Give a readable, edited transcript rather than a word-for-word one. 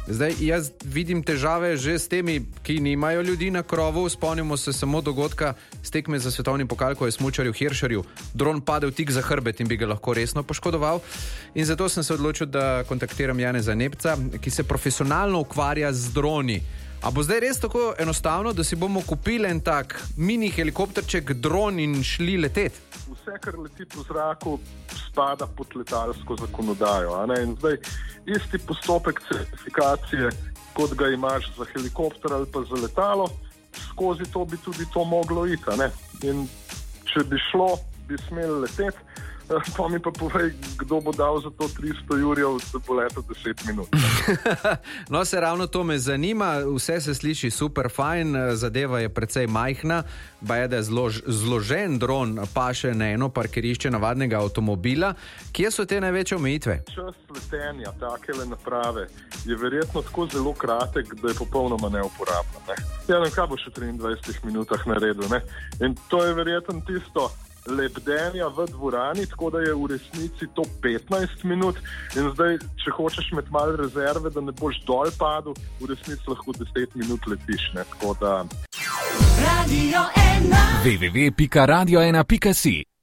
Zdaj, jaz vidim težave že s temi, ki nimajo ljudi na krovu. Spomnimo se samo dogodka s tekme za svetovni pokal, ko je smučarju Hiršerju dron padel tik za hrbet in bi ga lahko resno poškodoval. In zato sem se odločil, da kontaktiram Janeza Nepca, ki se profesionalno ukvarja z droni. A bo zdaj res tako enostavno, da si bomo kupili en tak mini helikopterček, dron in šli leteti? Vse, kar leti po zraku, spada pod letalsko zakonodajo. In zdaj isti postopek certifikacije, kot ga imaš za helikopter ali pa za letalo, skozi to bi tudi to moglo iti. In če bi šlo, bi smeli leteti. Pa mi pa povej, kdo bo dal za to 300 jurjev, da bo leto 10 minut. No, se ravno to me zanima. Vse se sliši super fajn, zadeva je precej majhna, ba je, da zložen dron paše na eno parkirišče navadnega avtomobila. Kje so te največje omejitve? Čas letenja takele naprave je verjetno tako zelo kratek, da je popolnoma neuporabno. Ja, kaj bo še v 23 minutah naredil. In to je verjetno tisto lebdenja v dvorani, tako da je v resnici to 15 minut in zdaj, če hočeš imeti malo rezerve, da ne boš dol padel, v resnici lahko 10 minut letiš, tako da... www.radio1.si